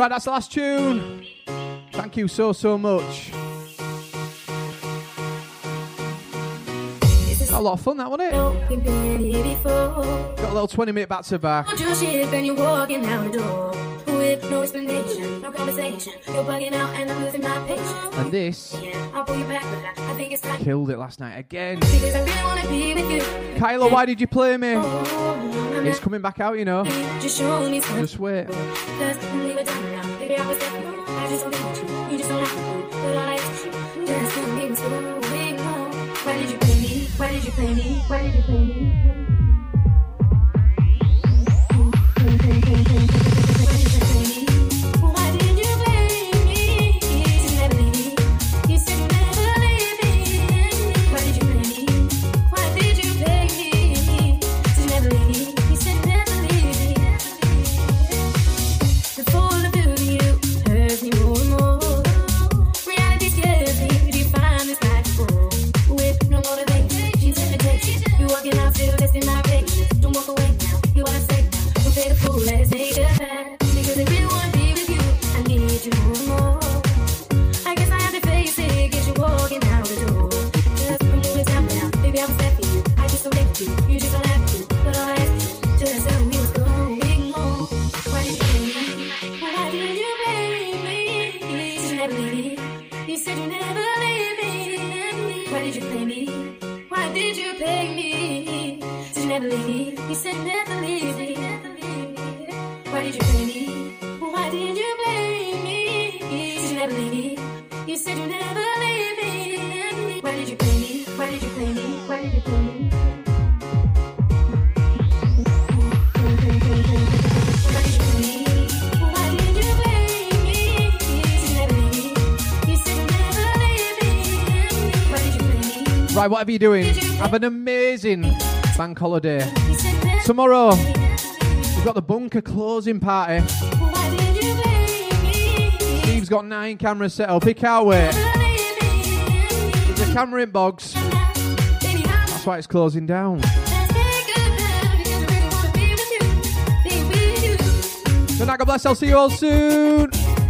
Right, that's the last tune. Thank you so, so much. Got a lot of fun, that, wasn't it? Got a little twenty minute back to back. Don't you shit when you're walking out the door with no explanation, no conversation. You're bugging out and I'm losing my patience. And this I'll pull you back, but I, I think it's time. killed it last night again. Because I really wanna be with you. Kyla, why did you play me? Oh, It's coming back out, you know. just show me some. Just wait. Cause I'm leaving time now. Baby, I was there. I just don't want you. You just don't have to. But all I ask you, just don't make me slow. Why did you play me? Why did you play me? Why did you play me? Right, whatever you're doing, have an amazing bank holiday. Tomorrow, we've got the bunker closing party. Steve's got nine cameras set up. He can't wait. There's a camera in Boggs. That's why it's closing down. Good night, God bless. I'll see you all soon.